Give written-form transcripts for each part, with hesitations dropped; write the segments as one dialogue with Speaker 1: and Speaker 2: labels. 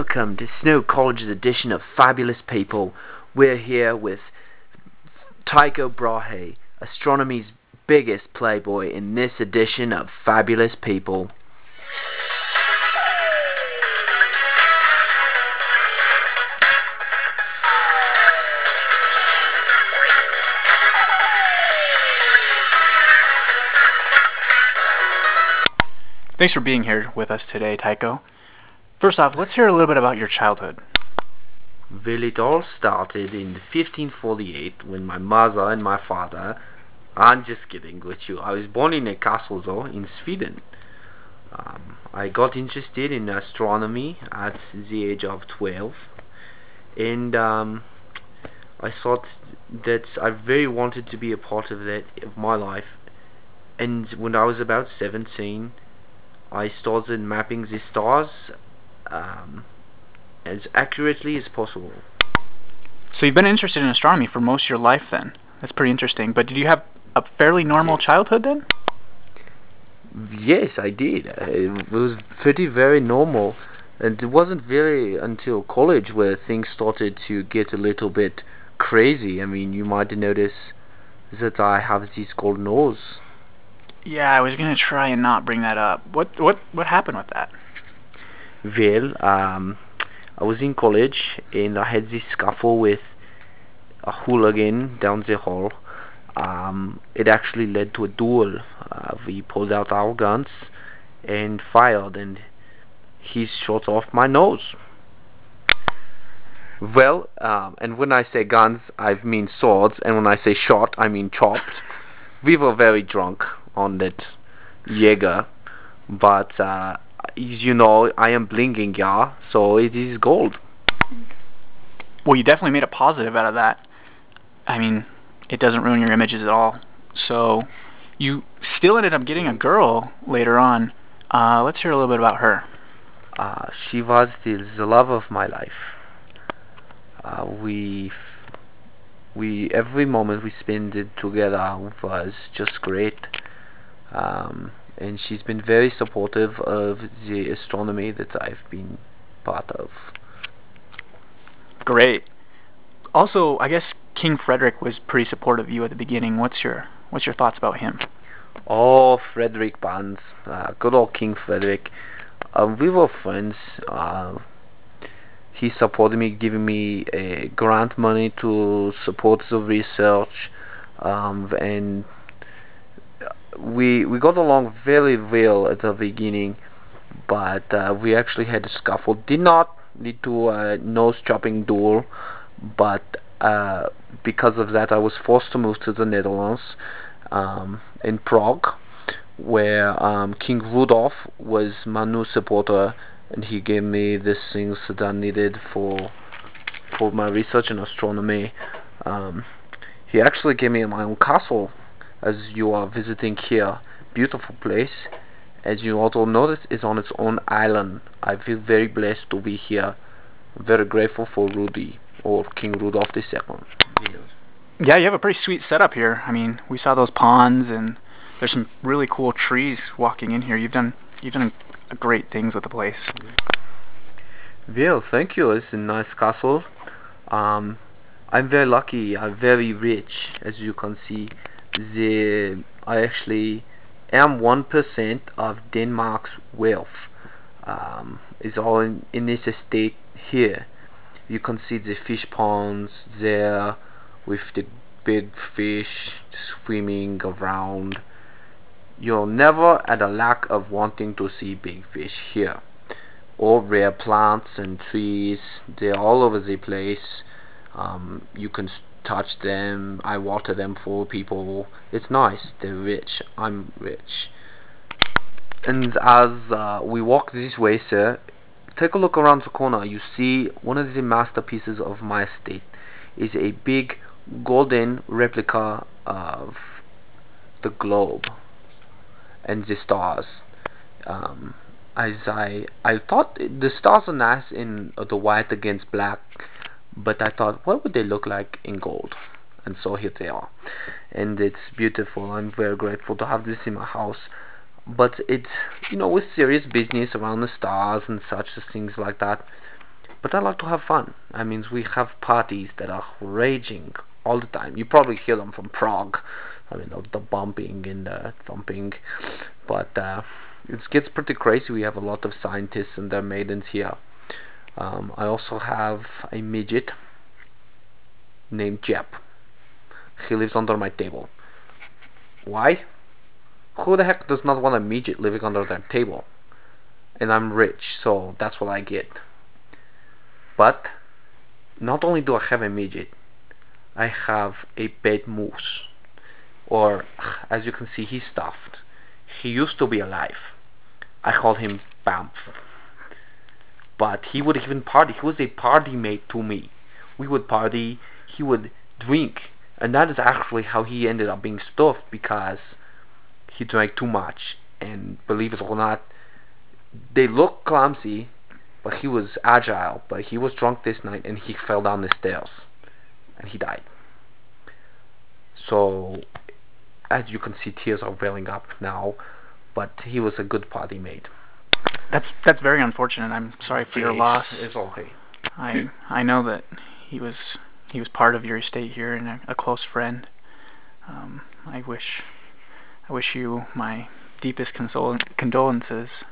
Speaker 1: welcome to Snow College's edition of Fabulous People. We're here with Tycho Brahe, astronomy's biggest playboy in this edition of Fabulous People.
Speaker 2: Thanks for being here with us today, Tycho. First off, let's hear a little bit about your childhood.
Speaker 1: Well, it all started in 1548 when my mother and my father. I'm just kidding with you. I was born in a castle though, in Sweden. I got interested in astronomy at the age of 12, and I thought that I very wanted to be a part of that of my life. And when I was about 17, I started mapping the stars um, as accurately as possible.
Speaker 2: So you've been interested in astronomy for most of your life then. That's pretty interesting. But did you have a fairly normal childhood then?
Speaker 1: Yes, I did. It was pretty very normal, and it wasn't very until college where things started to get a little bit crazy. I mean, you might notice that I have this gold nose.
Speaker 2: Yeah, I was gonna try and not bring that up. What happened with that?
Speaker 1: Well, I was in college and I had this scuffle with a hooligan down the hall. It actually led to a duel. We pulled out our guns and fired, and he shot off my nose. Well, and when I say guns, I mean swords, and when I say shot, I mean chopped. We were very drunk on that Jaeger, but I am blinking, yeah, so it is gold.
Speaker 2: Well, you definitely made a positive out of that. I mean, it doesn't ruin your images at all. So you still ended up getting a girl later on. Let's hear a little bit about her.
Speaker 1: She was the love of my life. We every moment we spent it together was just great. And she's been very supportive of the astronomy that I've been part of.
Speaker 2: Great. Also, I guess King Frederick was pretty supportive of you at the beginning. What's your thoughts about him?
Speaker 1: Oh, Frederick Barnes, good old King Frederick. We were friends. He supported me, giving me a grant money to support the research, and we got along very well at the beginning. But we actually had a scuffle. Did not lead to a nose chopping duel, but because of that, I was forced to move to the Netherlands, in Prague, where King Rudolf was my new supporter, and he gave me these things that I needed for my research in astronomy. Um, he actually gave me my own castle, as you are visiting here. Beautiful place. As you also notice, is on its own island. I feel very blessed to be here. Very grateful for Rudy, or King Rudolph II.
Speaker 2: Yeah, you have a pretty sweet setup here. I mean, we saw those ponds and there's some really cool trees walking in here. You've done great things with the place.
Speaker 1: Well, thank you. It's a nice castle. Um, I'm very lucky. I'm very rich, as you can see. I actually am 1% of Denmark's wealth. Is all in this estate here. You can see the fish ponds there with the big fish swimming around. You're never at a lack of wanting to see big fish here. All rare plants and trees, they're all over the place. You can touch them. I water them for people. It's nice. They're rich. I'm rich. And as we walk this way, sir, take a look around the corner. You see one of the masterpieces of my estate is a big golden replica of the globe and the stars. Um, as I thought the stars are nice in the white against black, but I thought, what would they look like in gold? And so here they are, and it's beautiful. I'm very grateful to have this in my house. But it's, with serious business around the stars and such things like that, But I like to have fun. I mean, we have parties that are raging all the time. You probably hear them from Prague. I mean, the bumping and the thumping. But it gets pretty crazy. We have a lot of scientists and their maidens here. I also have a midget named Jep. He lives under my table. Why? Who the heck does not want a midget living under their table? And I'm rich, so that's what I get. But not only do I have a midget, I have a pet moose. Or, as you can see, he's stuffed. He used to be alive. I call him Bamf. But he would even party. He was a party mate to me. We would party, he would drink. And that is actually how he ended up being stuffed, because he drank too much. And believe it or not, they look clumsy, but he was agile. But he was drunk this night and he fell down the stairs. And he died. So, as you can see, tears are welling up now. But he was a good party mate.
Speaker 2: That's very unfortunate. I'm sorry for your loss.
Speaker 1: It's okay.
Speaker 2: I know that he was part of your estate here and a close friend. I wish you my deepest condolences.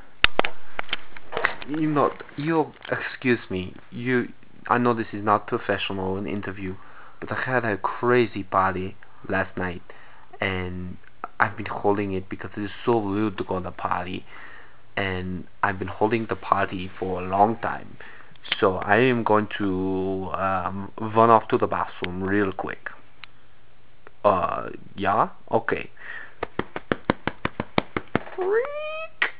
Speaker 1: You excuse me. I know this is not professional, an interview, but I had a crazy party last night, and I've been holding it because it is so rude to go to the party, and I've been holding the party for a long time. So I am going to run off to the bathroom real quick. Yeah? Okay. Freak!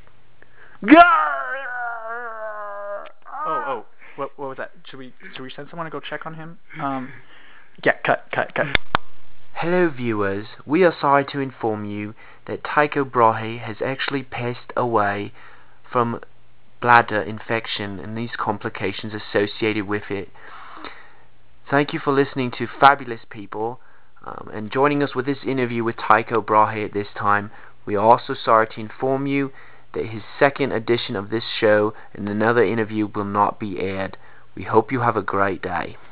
Speaker 2: Oh, what was that? Should we send someone to go check on him? Yeah, cut.
Speaker 1: Hello viewers, we are sorry to inform you that Tycho Brahe has actually passed away from bladder infection and these complications associated with it. Thank you for listening to Fabulous People and joining us with this interview with Tycho Brahe at this time. We are also sorry to inform you that his second edition of this show and another interview will not be aired. We hope you have a great day.